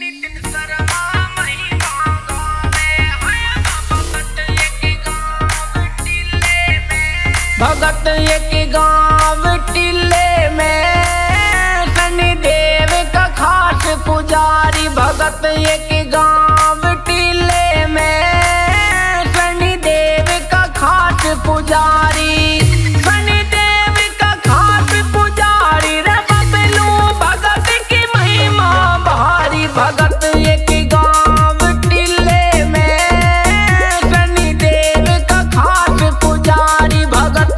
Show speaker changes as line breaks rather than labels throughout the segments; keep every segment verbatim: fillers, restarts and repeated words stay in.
भगत एक गाँव टिल्ले में शनिदेव का खास पुजारी। भगत एक गाँव टिल्ले में शनिदेव का खास पुजारी। शनिदेव का खास पुजारी रे बबलू भगत की महिमा भारी। भगत एक गाँव टिल्ले में शनिदेव का खास पुजारी। भगत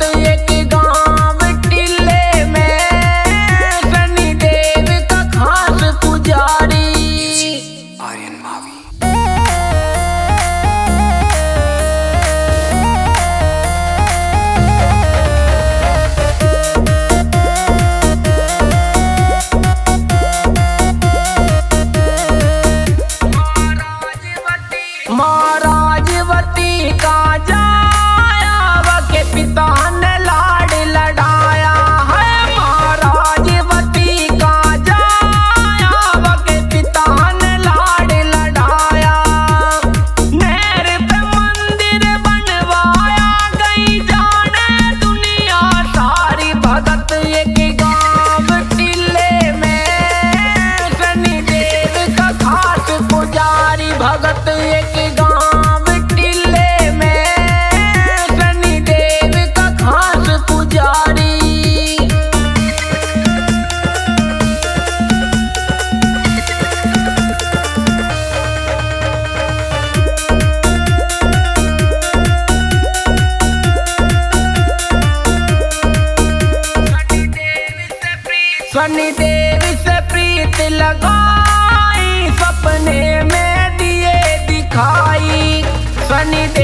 महाराजवती का जाया वके पिता ने लाड लड़ाया है। महाराजवती का जाया वके पिता ने लाड लड़ाया। नहर पे मंदिर बनवाया गई जाने दुनिया सारी। भगत एक गाँव टिल्ले में शनिदेव का खास पुजारी। भगत एक शनिदेव से प्रीत लगाई सपने में दिए दिखाई। शनिदेव